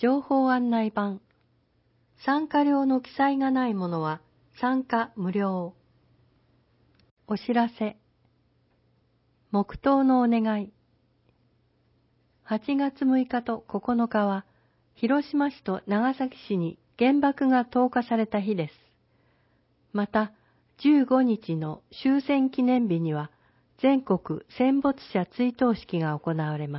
情報案内板。参加料の記載がないものは参加無料。お知らせ。黙祷のお願い。8月6日と9日は、広島市と長崎市に原爆が投下された日です。また、15日の終戦記念日には、全国戦没者追悼式が行われます。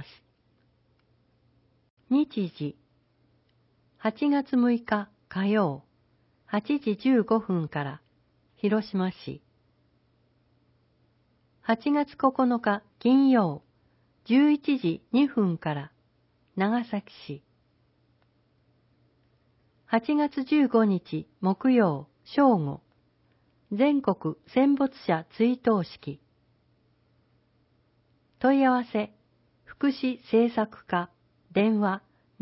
日時、8月6日火曜、8時15分から広島市。8月9日金曜、11時2分から長崎市。8月15日木曜正午、全国戦没者追悼式。問い合わせ、福祉政策課、電話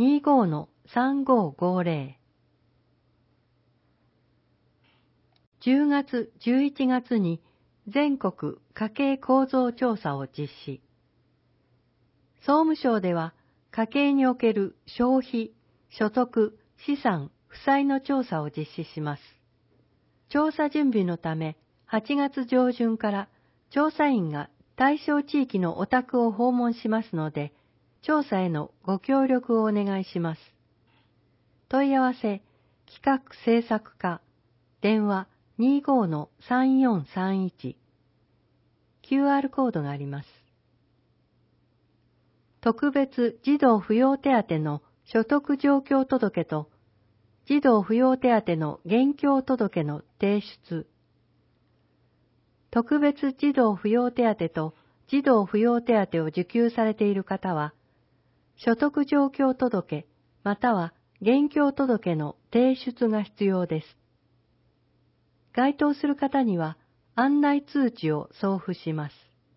25-3550。10月、11月に全国家計構造調査を実施。総務省では家計における消費、所得、資産、負債の調査を実施します。調査準備のため、8月上旬から調査員が対象地域のお宅を訪問しますので、調査へのご協力をお願いします。問い合わせ、企画政策課、電話 25-3431。QR コードがあります。特別児童扶養手当の所得状況届と、児童扶養手当の現況届の提出。特別児童扶養手当と児童扶養手当を受給されている方は、所得状況届または現況届の提出が必要です。該当する方には案内通知を送付します。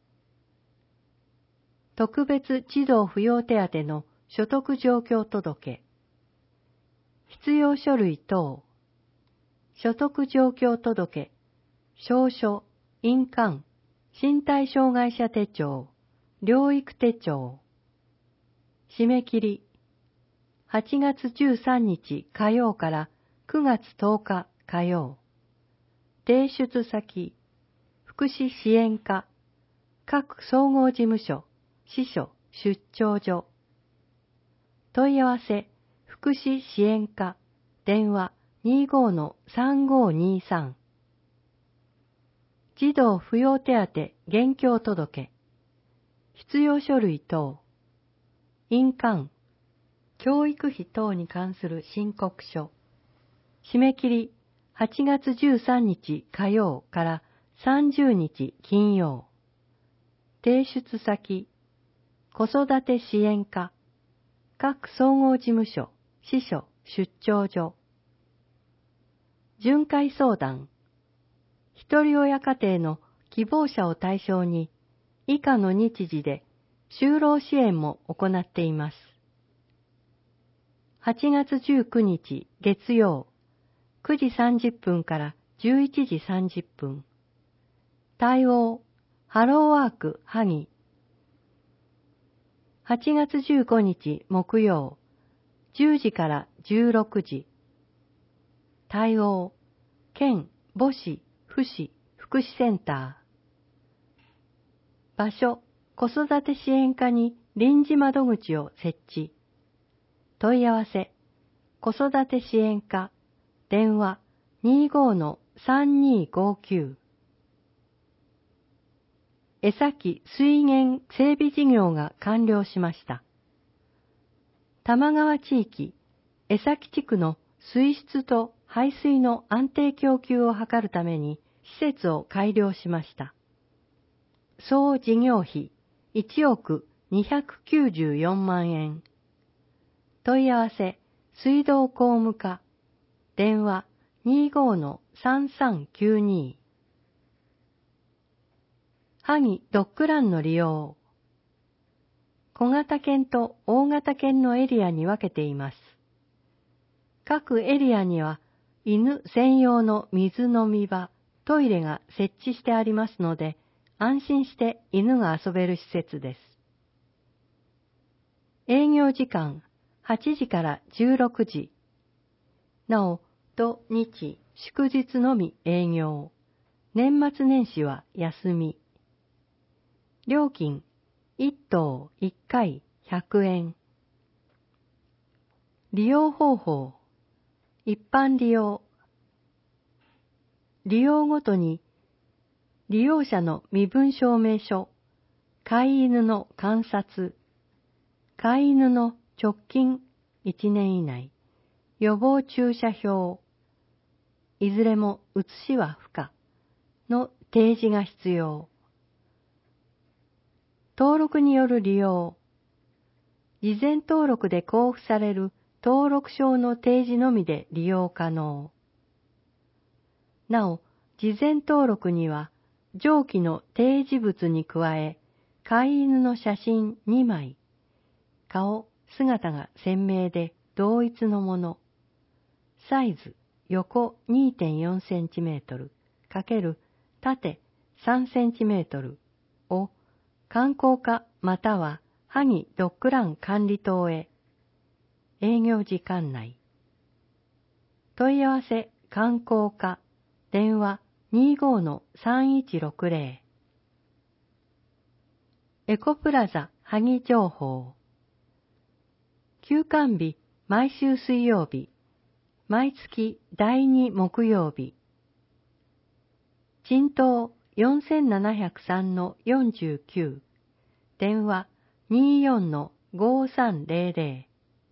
特別児童扶養手当の所得状況届。必要書類等。所得状況届。証書、印鑑、身体障害者手帳、療育手帳。締め切り。8月13日火曜から9月10日火曜。提出先。福祉支援課。各総合事務所。支所、出張所。問い合わせ、福祉支援課、電話 25-3523。児童扶養手当現況届。必要書類等。印鑑。教育費等に関する申告書。締め切り、8月13日火曜から30日金曜。提出先。子育て支援課、各総合事務所、支所、出張所。巡回相談。ひとり親家庭の希望者を対象に、以下の日時で就労支援も行っています。8月19日月曜、9時30分から11時30分。対応、ハローワーク萩。8月15日木曜、10時から16時。対応、県母子父子福祉センター。場所、子育て支援課に臨時窓口を設置。問い合わせ、子育て支援課、電話 25-3259。江崎水源整備事業が完了しました。玉川地域、江崎地区の水質と排水の安定供給を図るために施設を改良しました。総事業費1億294万円。問い合わせ、水道工務課、電話 25-3392。萩ドッグランの利用。小型犬と大型犬のエリアに分けています。各エリアには犬専用の水飲み場、トイレが設置してありますので、安心して犬が遊べる施設です。営業時間 8時から16時。なお、土日、祝日のみ営業。年末年始は休み。料金、1頭1回100円。利用方法、一般利用。利用ごとに、利用者の身分証明書、飼い犬の観察、飼い犬の直近1年以内、予防注射票、いずれも写しは不可の提示が必要。登録による利用、事前登録で交付される登録証の提示のみで利用可能。なお、事前登録には、上記の提示物に加え、飼い犬の写真2枚、顔、姿が鮮明で同一のもの、サイズ、横 2.4 センチメートル×縦3センチメートルを観光課または萩ドッグラン管理棟へ。営業時間内。問い合わせ観光課電話 25-3160。エコプラザ萩情報。休館日毎週水曜日。毎月第2木曜日。賃東4703-49。電話 24-5300。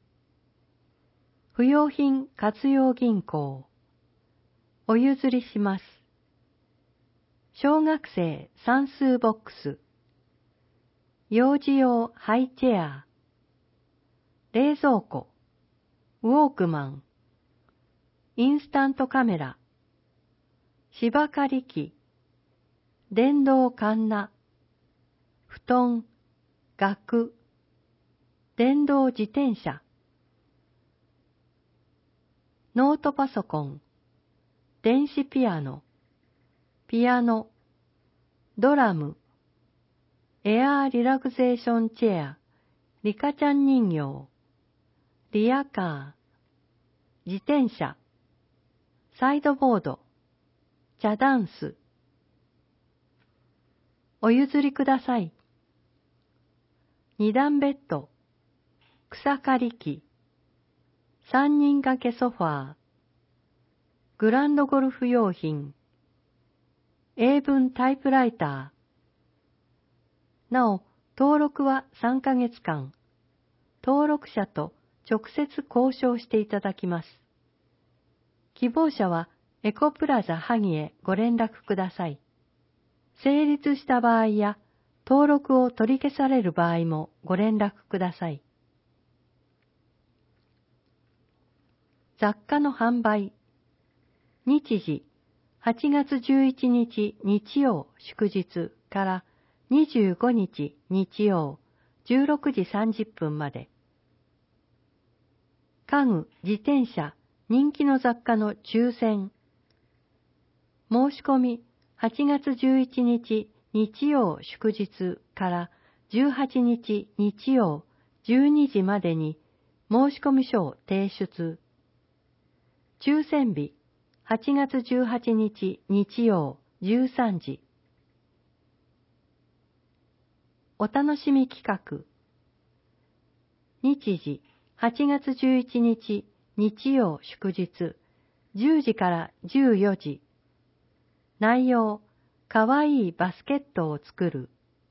不用品活用銀行。お譲りします。小学生算数ボックス。幼児用ハイチェア。冷蔵庫。ウォークマン。インスタントカメラ。芝刈り機。電動カンナ。布団。額。電動自転車。ノートパソコン。電子ピアノ。ピアノ。ドラム。エアーリラクゼーションチェア。リカちゃん人形。リアカー。自転車。サイドボード。茶ダンス。お譲りください。二段ベッド。草刈り機。三人掛けソファー。グランドゴルフ用品。英文タイプライター。なお、登録は3ヶ月間。登録者と直接交渉していただきます。希望者はエコプラザ萩へご連絡ください。成立した場合や登録を取り消される場合もご連絡ください。雑貨の販売。日時、8月11日日曜祝日から25日日曜16時30分まで。家具、自転車、人気の雑貨の抽選。申し込み、8月11日日曜祝日から18日日曜12時までに申し込み書を提出。抽選日、8月18日日曜13時。お楽しみ企画。日時、8月11日日曜祝日10時から14時。内容、かわいいバスケットを作る。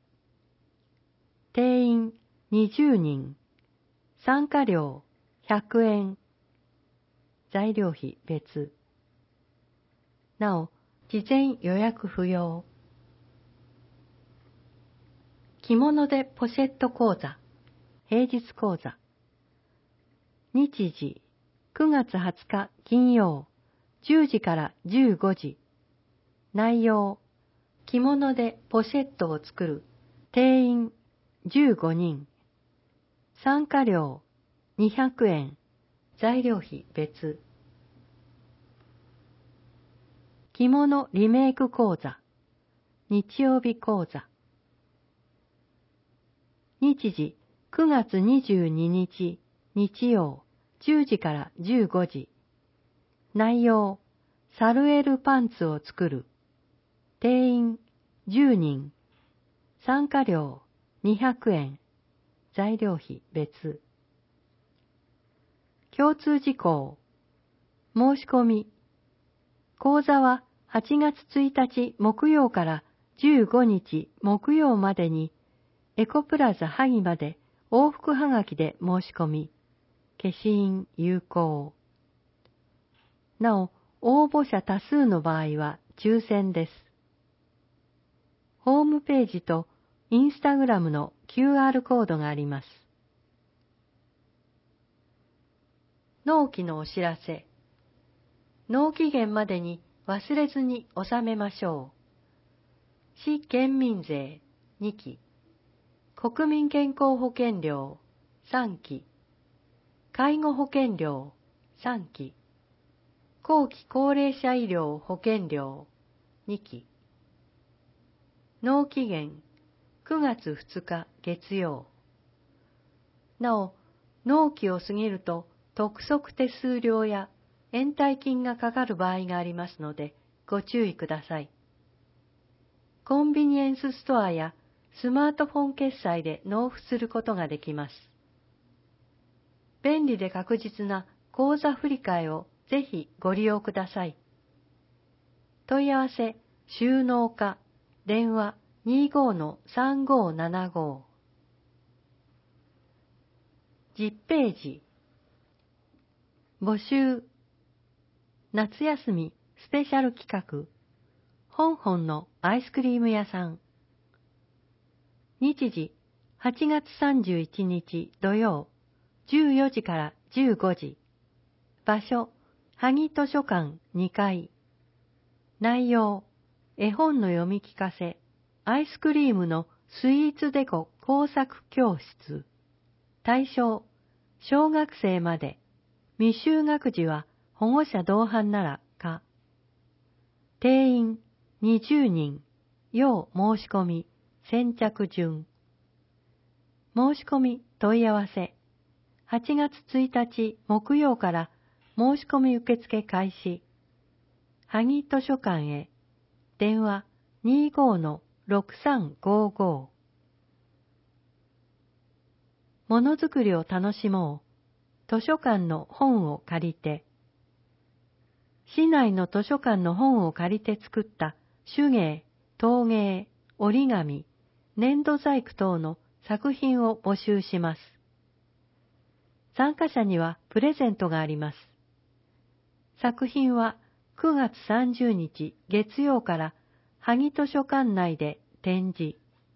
定員20人。参加料100円。材料費別。なお、事前予約不要。着物でポシェット講座。平日講座。日時、9月20日金曜、10時から15時。内容、着物でポシェットを作る。定員15人。参加料200円。材料費別。着物リメイク講座。日曜日講座。日時、9月22日日曜、10時から15時。内容、サルエルパンツを作る。定員、10人。参加料、200円。材料費別。共通事項。申し込み。講座は8月1日木曜から15日木曜までに、エコプラザ萩まで往復はがきで申し込み、消印有効。なお、応募者多数の場合は抽選です。ホームページとインスタグラムの QR コードがあります。納期のお知らせ。納期限までに忘れずに納めましょう。市県民税2期、国民健康保険料3期、介護保険料3期、後期高齢者医療保険料2期。納期限9月2日月曜。なお、納期を過ぎると督促手数料や延滞金がかかる場合がありますのでご注意ください。コンビニエンスストアやスマートフォン決済で納付することができます。便利で確実な口座振替をぜひご利用ください。問い合わせ、収納課、電話 25-3575。10ページ。募集。夏休みスペシャル企画。香港のアイスクリーム屋さん。日時、8月31日土曜、14時から15時。場所、萩図書館2階。内容、絵本の読み聞かせ、アイスクリームのスイーツデコ工作教室。対象、小学生まで。未就学児は保護者同伴なら可。定員20人。要申し込み。先着順。申し込み問い合わせ。8月1日木曜から申し込み受付開始。萩図書館へ。電話 25-6355。ものづくりを楽しもう。図書館の本を借りて。市内の図書館の本を借りて作った手芸、陶芸、折り紙、粘土細工等の作品を募集します。参加者にはプレゼントがあります。作品は9月30日月曜から萩図書館内で展示。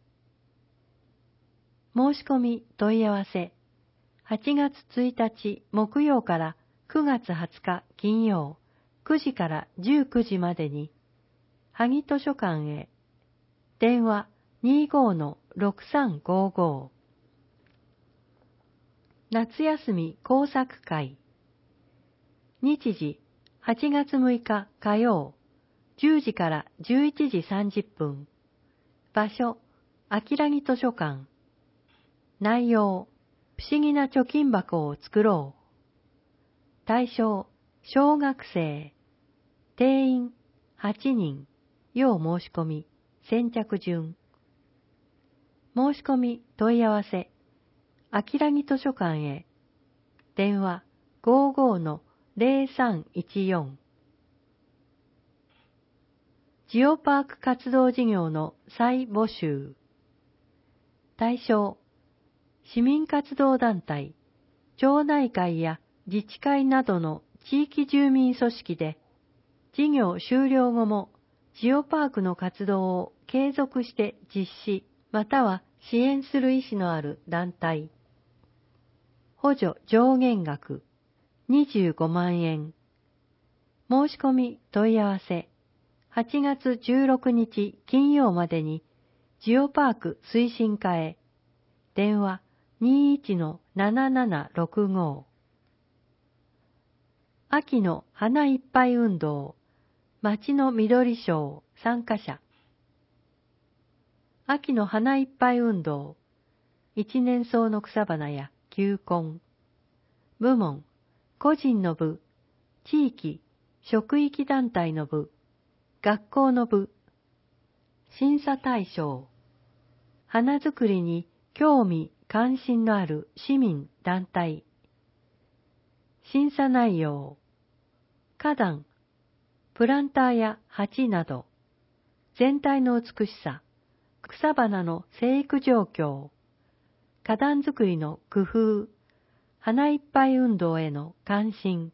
申し込み問い合わせ。8月1日木曜から9月20日金曜9時から19時までに、萩図書館へ。電話 25-6355。夏休み工作会。日時、8月6日火曜、10時から11時30分。場所、秋良木図書館。内容、不思議な貯金箱を作ろう。対象、小学生。定員、8人。要申し込み。先着順。申し込み問い合わせ。秋良木図書館へ。電話 55-0314。ジオパーク活動事業の再募集。対象、市民活動団体、町内会や自治会などの地域住民組織で、事業終了後もジオパークの活動を継続して実施または支援する意思のある団体。補助上限額25万円。申し込み問い合わせ。8月16日金曜までにジオパーク推進課へ。電話 21-7765。秋の花いっぱい運動。町の緑賞参加者。秋の花いっぱい運動。一年草の草花や球根。 部門、個人の部、地域、職域団体の部、学校の部。審査対象、花作りに興味関心のある市民団体。審査内容、花壇、プランターや鉢など、全体の美しさ、草花の生育状況、花壇作りの工夫、花いっぱい運動への関心。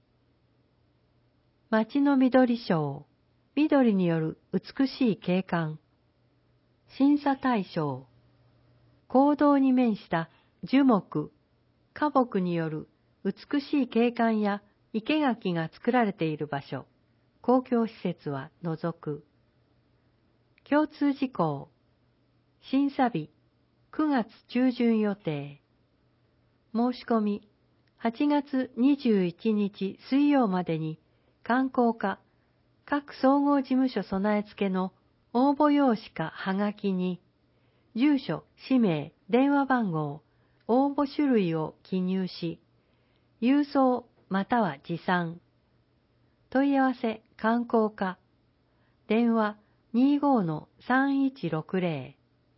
街の緑賞、緑による美しい景観。審査対象、公道に面した樹木、花木による美しい景観や生垣が作られている場所、公共施設は除く。共通事項、審査日、9月中旬予定。申し込み、8月21日水曜までに、観光課、各総合事務所備え付けの応募用紙かはがきに、住所、氏名、電話番号、応募種類を記入し、郵送または持参。問い合わせ観光課。電話 25-3160。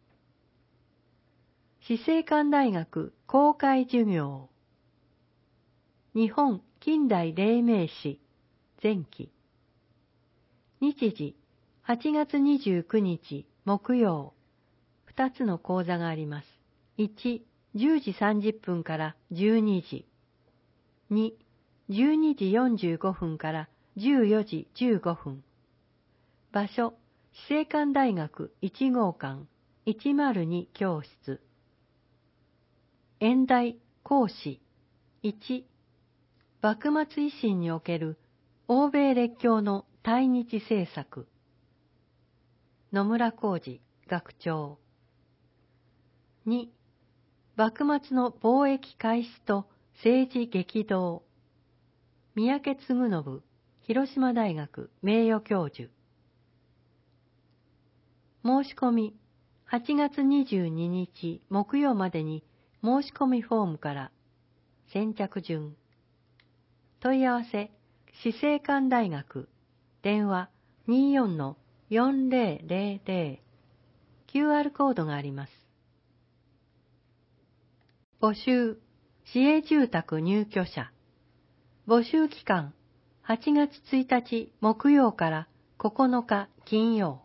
死生館大学公開授業。日本近代黎明史前期。日時8月29日木曜。2つの講座があります。1、10時30分から12時。2、12時45分から14時15分。場所、死生館大学1号館102教室。演題、講師。1、幕末維新における欧米列強の対日政策。野村浩二学長。2、幕末の貿易開始と政治激動。三宅嗣信、広島大学名誉教授。申し込み、8月22日木曜までに申し込みフォームから。先着順。問い合わせ、死生館大学。電話 24-4000。QR コードがあります。募集、市営住宅入居者。募集期間、8月1日木曜から9日金曜。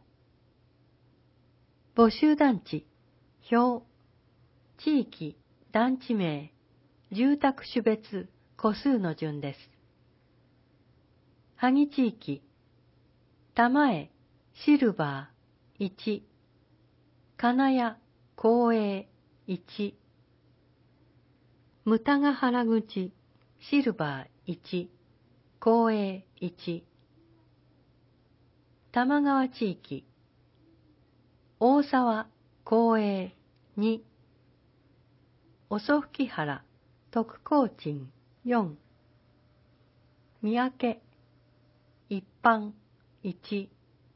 募集団地、表、地域、団地名、住宅種別、戸数の順です。萩地域、玉江、シルバー、1、金谷、光栄、1、牟田ヶ原口、シルバー1、光栄1。玉川地域、大沢、光栄2。遅吹原、徳高鎮4。三宅、一般1。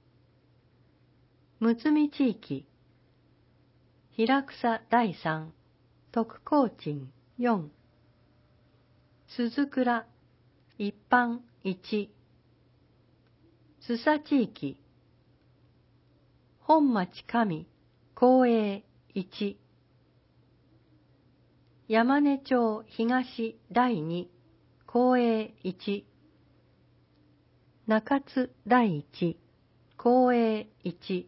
むつみ地域、平草第3、徳高鎮4。鈴倉、一般1。須佐地域、本町上、光栄1。山根町東第2、光栄1。中津第1、光栄1。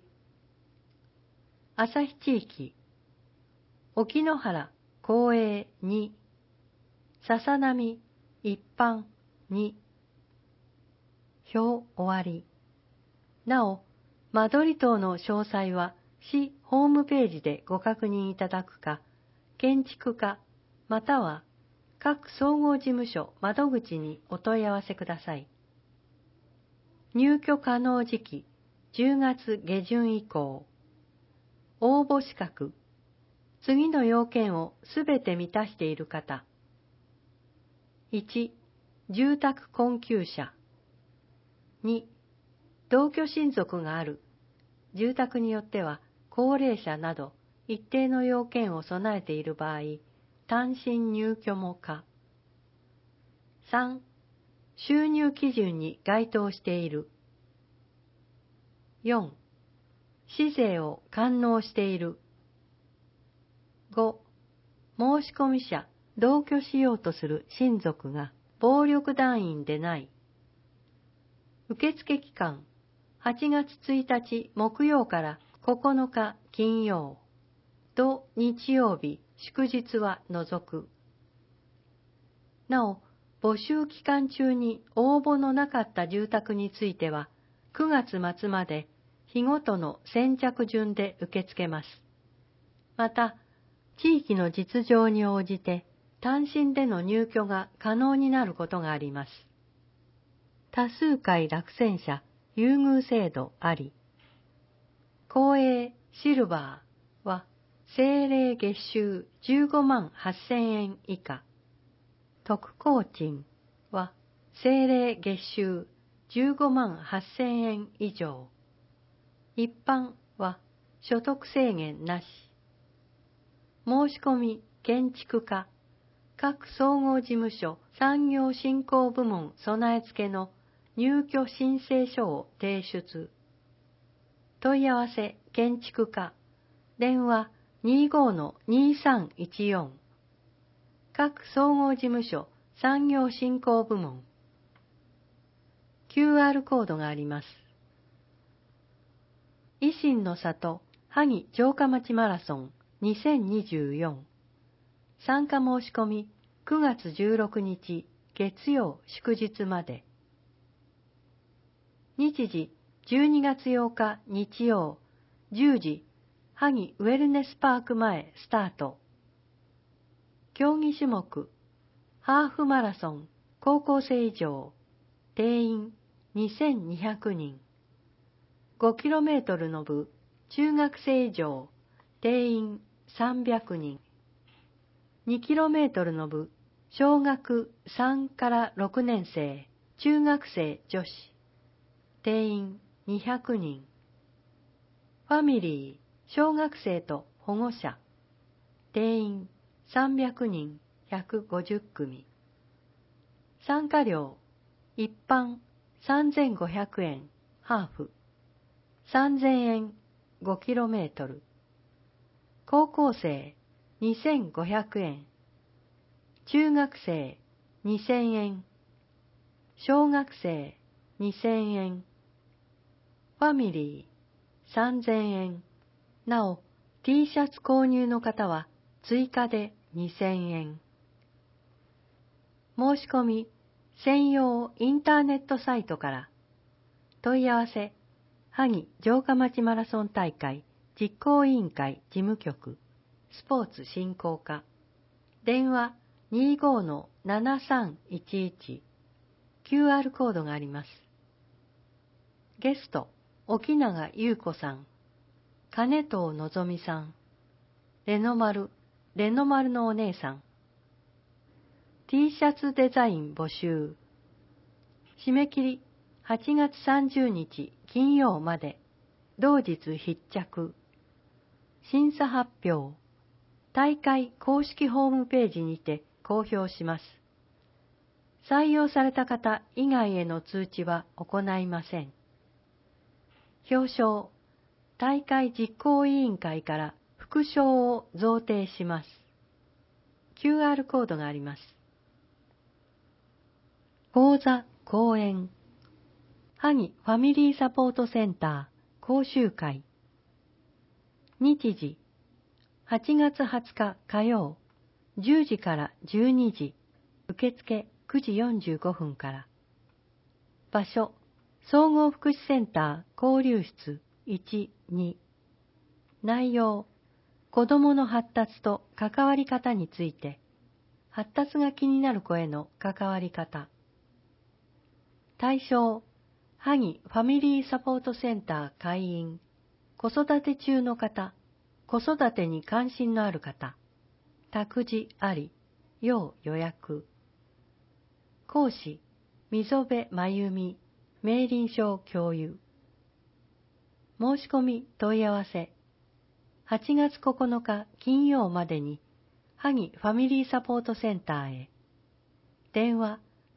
旭地域、沖ノ原、光栄2。笹波、一般2。表終わり。なお、間取り等の詳細は市ホームページでご確認いただくか、建築課または各総合事務所窓口にお問い合わせください。入居可能時期10月下旬以降。応募資格。次の要件をすべて満たしている方。1、住宅困窮者。2、同居親族がある。住宅によっては高齢者など一定の要件を備えている場合、単身入居も可。 3、収入基準に該当している。4、市税を完納している。5、申込者、同居しようとする親族が暴力団員でない。受付期間、8月1日木曜から9日金曜、土日曜日、祝日は除く。なお、募集期間中に応募のなかった住宅については、9月末まで日ごとの先着順で受け付けます。また、地域の実情に応じて単身での入居が可能になることがあります。多数回落選者優遇制度あり。公営シルバーは政令月収15万8000円以下。特工賃は政令月収15万8000円以上。一般は所得制限なし。申し込み建築課、各総合事務所産業振興部門備え付けの入居申請書を提出。問い合わせ建築課、電話 25-2314。各総合事務所産業振興部門。QR コードがあります。維新の里萩城下町マラソン2024。参加申し込み9月16日月曜祝日まで。日時12月8日日曜10時萩ウェルネスパーク前スタート。競技種目ハーフマラソン高校生以上定員2200人。5km の部中学生以上定員300人。2km の部小学3から6年生中学生女子定員200人。ファミリー小学生と保護者定員300人150組。参加料一般3500円ハーフ3000円 5km。高校生2500円。中学生2000円。小学生2000円。ファミリー3000円。なお、T シャツ購入の方は追加で2000円。申し込み専用インターネットサイトから。問い合わせ萩城下町マラソン大会実行委員会事務局スポーツ振興課電話 25-7311。 QR コードがあります。ゲスト沖永優子さん、金藤のぞみさん、レノ丸のお姉さん。 T シャツデザイン募集。締め切り8月30日金曜まで。同日必着。審査発表大会公式ホームページにて公表します。採用された方以外への通知は行いません。表彰大会実行委員会から副賞を贈呈します。QR コードがあります。講座講演萩ファミリーサポートセンター講習会。日時8月20日火曜10時から12時。受付9時45分から。場所総合福祉センター交流室1、2。内容子どもの発達と関わり方について。発達が気になる子への関わり方。対象萩ファミリーサポートセンター会員、子育て中の方、子育てに関心のある方、託児あり、要予約。講師、溝辺真由美、明倫小教諭。申し込み問い合わせ、8月9日金曜までに、萩ファミリーサポートセンターへ。電話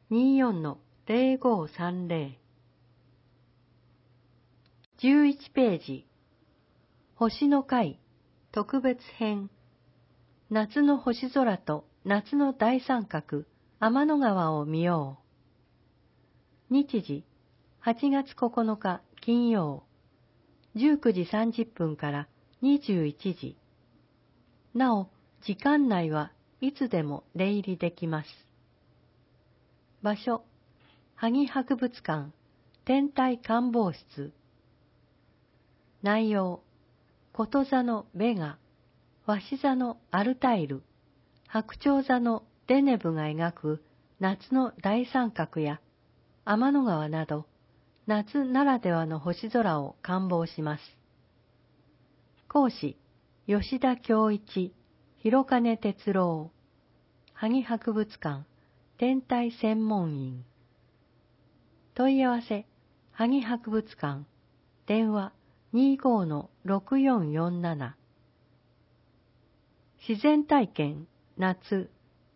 24-0530。11ページ。星の会特別編。夏の星空と夏の大三角、天の川を見よう。日時、8月9日金曜、19時30分から21時。なお、時間内はいつでも出入りできます。場所、萩博物館、天体観望室。内容、こと座のベガ、わし座のアルタイル、白鳥座のデネブが描く夏の大三角や天の川など、夏ならではの星空を観望します。講師、吉田恭一、広金哲郎、萩博物館、天体専門員。問い合わせ、萩博物館、電話25-6447。自然体験、夏。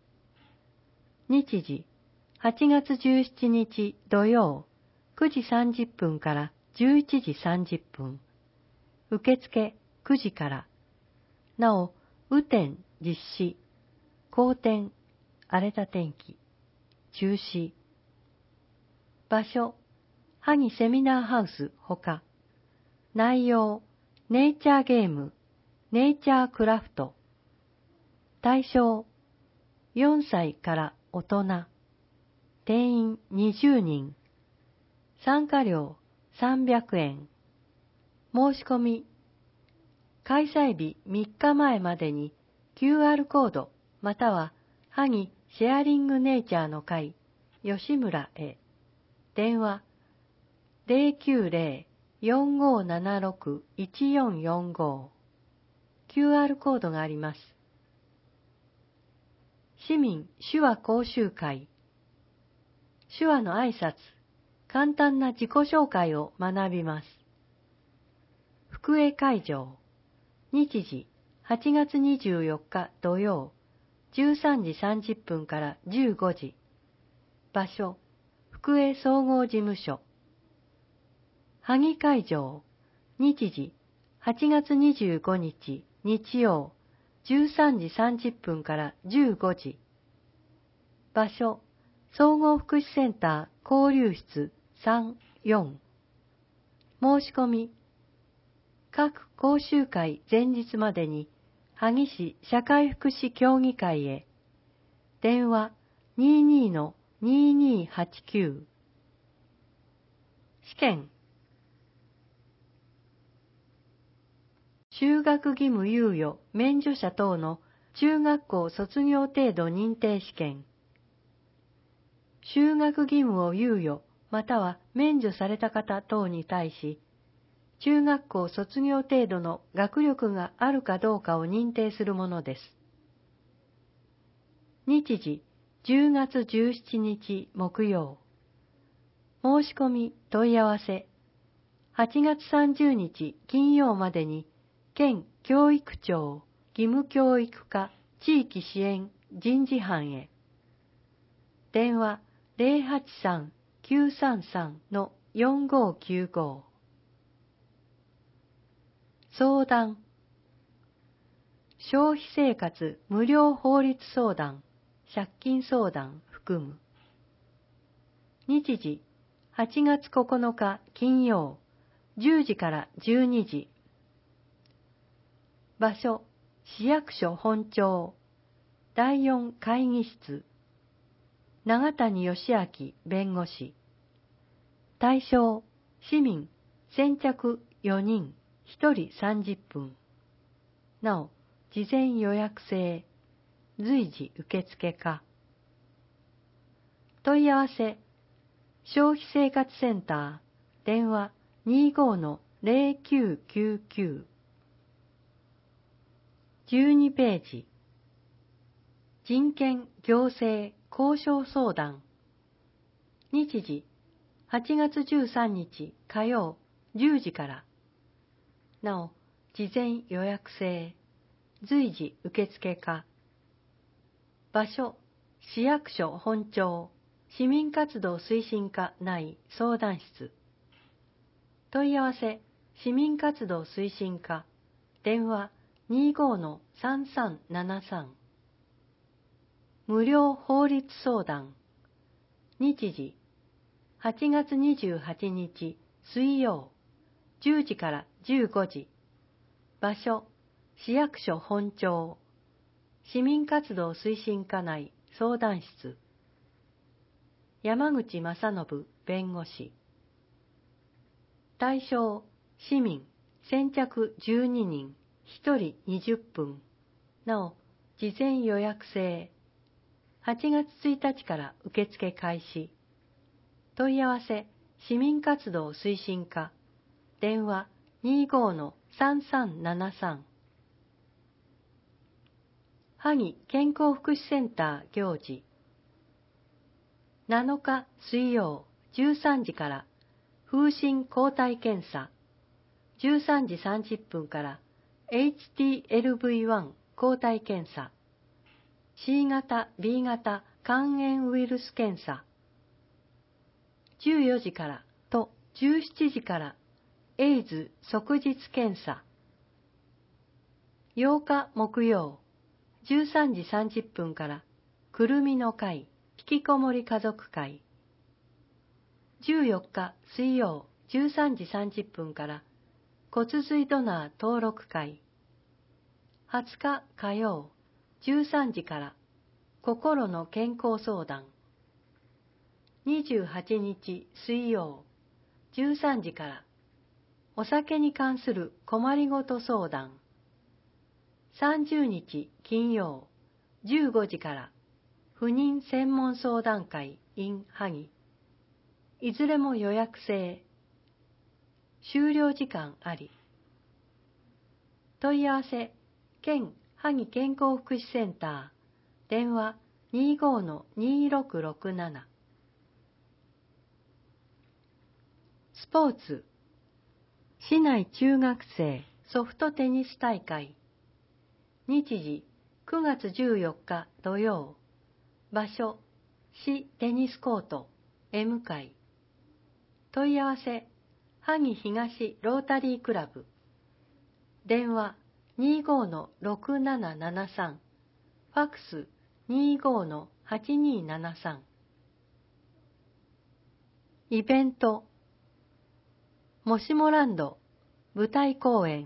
日時、8月17日土曜、9時30分から11時30分。受付9時から。なお、雨天実施、荒天、荒れた天気、中止。場所、萩セミナーハウスほか。内容、ネイチャーゲーム、ネイチャークラフト。対象、4歳から大人。定員20人。参加料300円。申し込み。開催日3日前までに QR コードまたは萩シェアリングネイチャーの会吉村へ。電話 090-4576-1445。QR コードがあります。市民手話講習会。手話の挨拶、簡単な自己紹介を学びます。福江会場。日時、8月24日土曜、13時30分から15時。場所、福江総合事務所。萩会場。日時、8月25日日曜、13時30分から15時。場所、総合福祉センター交流室3、4。申し込み。各講習会前日までに萩市社会福祉協議会へ。電話 22-2289。試験。就学義務猶予免除者等の中学校卒業程度認定試験。就学義務を猶予または免除された方等に対し、中学校卒業程度の学力があるかどうかを認定するものです。日時、10月17日木曜。申し込み問い合わせ、8月30日金曜までに、県教育庁義務教育課地域支援人事班へ。電話083-933-4595。相談。消費生活無料法律相談、借金相談含む。日時、8月9日金曜、10時から12時。場所、市役所本庁、第4会議室。長谷義明弁護士。対象、市民、先着4人、1人30分。なお、事前予約制、随時受付可。問い合わせ、消費生活センター、電話 25-0999。12ページ。人権行政交渉相談。日時、8月13日火曜10時から。なお、事前予約制、随時受付可。場所、市役所本庁、 市民活動推進課内相談室。問い合わせ、市民活動推進課、電話25-3373。無料法律相談。日時、8月28日水曜、10時から15時。場所、市役所本庁。市民活動推進課内相談室。山口正信弁護士。対象、市民、先着12人、1人20分。なお、事前予約制。8月1日から受付開始。問い合わせ、市民活動推進課。電話25-3373。萩健康福祉センター行事。7日水曜13時から風疹抗体検査、13時30分から HTLV1 抗体検査、C 型 B 型肝炎ウイルス検査、14時からと17時からエイズ即日検査、8日木曜13時30分からくるみの会引きこもり家族会、14日水曜13時30分から骨髄ドナー登録会、20日火曜13時から心の健康相談、28日水曜13時からお酒に関する困りごと相談、30日金曜15時から不妊専門相談会 in 萩。いずれも予約制。終了時間あり。問い合わせ、県萩健康福祉センター、電話25-2667。スポーツ、市内中学生ソフトテニス大会。日時、9月14日土曜。場所、市テニスコート、M 会。問い合わせ、萩東ロータリークラブ。電話25-6773。ファックス25-8273。イベント、もしもランド舞台公演。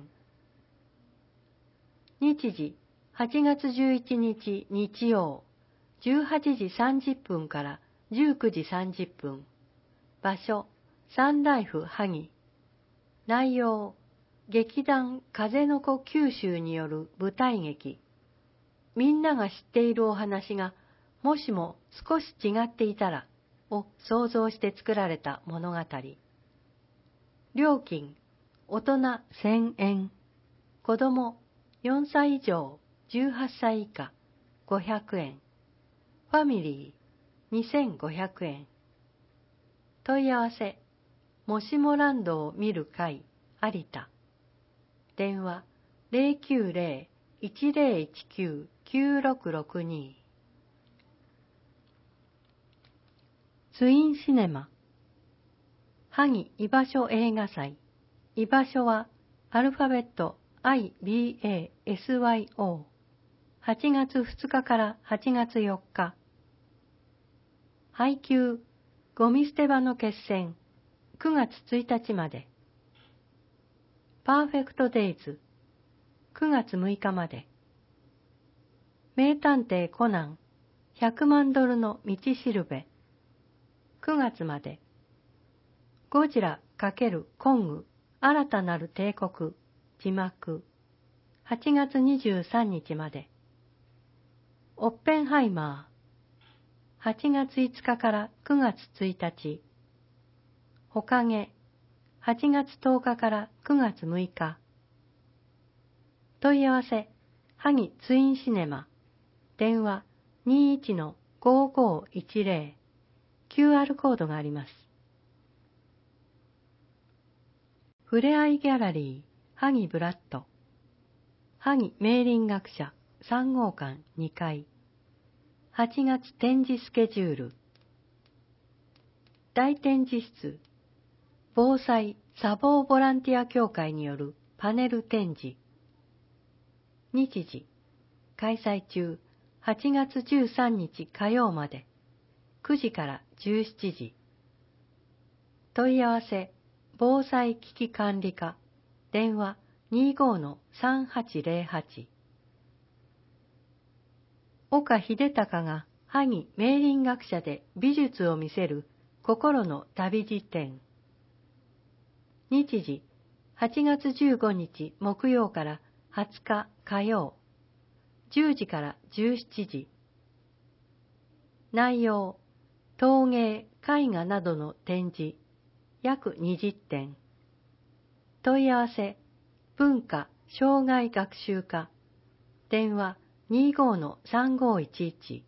日時、8月11日日曜。18時30分から19時30分。場所、サンライフ萩。内容、劇団風の子九州による舞台劇。みんなが知っているお話が、もしも少し違っていたら、を想像して作られた物語。料金、大人1000円。子供4歳以上18歳以下500円。ファミリー2500円。問い合わせ、もしもランドを見る会、有田。電話090-1019-9662。ツインシネマ。萩居場所映画祭。居場所はアルファベット IBASYO。8月2日から8月4日。配給、ゴミ捨て場の決戦、9月1日まで。パーフェクトデイズ、9月6日まで。名探偵コナン、100万ドルの道しるべ、9月まで。ゴジラ×コング、新たなる帝国、字幕、8月23日まで。オッペンハイマー、8月5日から9月1日。ほかげ、8月10日から9月6日。問い合わせ、萩ツインシネマ。電話21-5510。QR コードがあります。ふれあいギャラリー、萩ブラッド。萩明林学者3号館2階。8月展示スケジュール。 大展示室、防災・砂防ボランティア協会によるパネル展示。日時、開催中、8月13日火曜まで、9時から17時。問い合わせ、防災危機管理課、電話 25-3808。岡秀隆が萩明倫学者で美術を見せる心の旅事典。日時、8月15日木曜から20日火曜、10時から17時。内容、陶芸、絵画などの展示、約20点。問い合わせ、文化・障害学習課、電話 25-3511。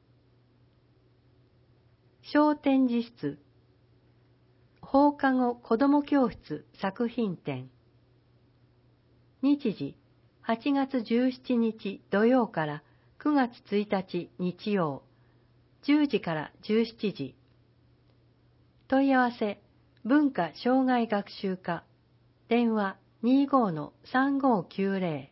小展示室、放課後子ども教室作品展。日時、8月17日土曜から9月1日日曜、10時から17時。問い合わせ、文化障害学習課、電話 25-3590。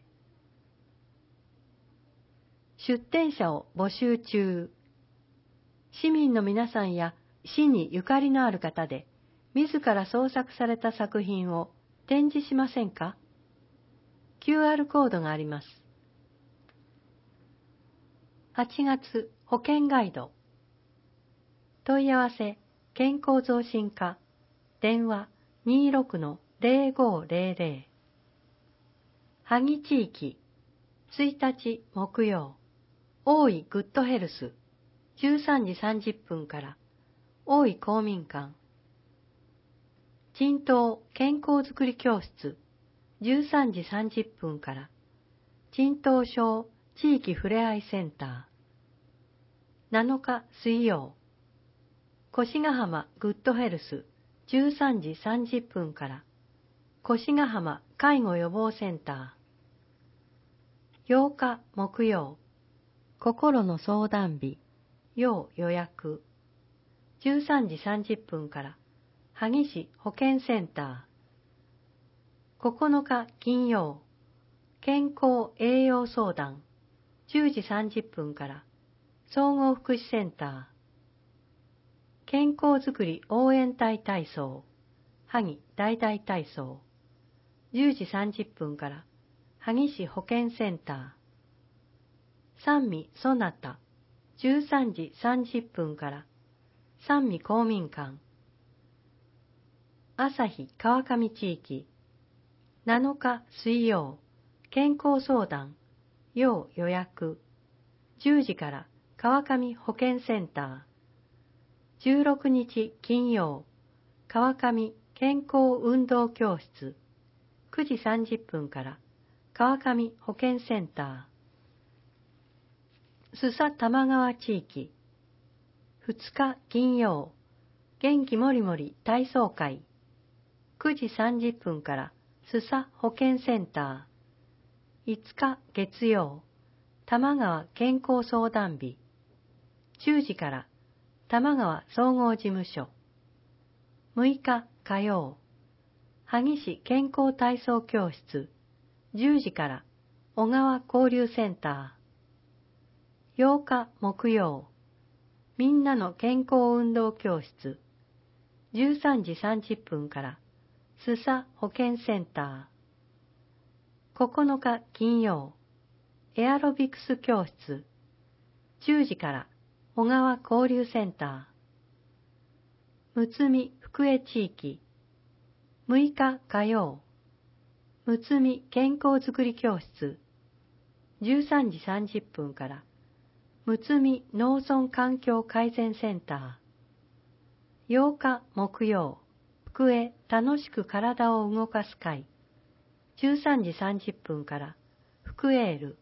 出展者を募集中。市民の皆さんや市にゆかりのある方で、自ら創作された作品を展示しませんか？ QR コードがあります。8月保険ガイド。問い合わせ、健康増進課、電話 26-0500。萩地域、1日木曜、大井グッドヘルス、13時30分から、大井公民館。鎮東健康づくり教室、13時30分から、鎮東小地域ふれあいセンター。7日水曜、越ヶ浜グッドヘルス、13時30分から、越ヶ浜介護予防センター。8日木曜、心の相談日、要予約。13時30分から、萩市保健センター。9日金曜、健康栄養相談。10時30分から、総合福祉センター。健康づくり応援隊体操。萩大々体操。10時30分から、萩市保健センター。三味そなた。13時30分から、三味公民館。朝日川上地域。7日水曜、健康相談。要予約。10時から川上保健センター。16日金曜、川上健康運動教室。9時30分から川上保健センター。須佐玉川地域。2日金曜、元気もりもり体操会。9時30分から須佐保健センター。5日月曜、玉川健康相談日。10時から玉川総合事務所。6日火曜、萩市健康体操教室。10時から小川交流センター。8日木曜、みんなの健康運動教室。13時30分から須佐保健センター。9日金曜、エアロビクス教室。10時から小川交流センター。むつみ福江地域。6日火曜、むつみ健康づくり教室。13時30分から、むつみ農村環境改善センター。8日木曜、福江楽しく体を動かす会。13時30分から、福エール。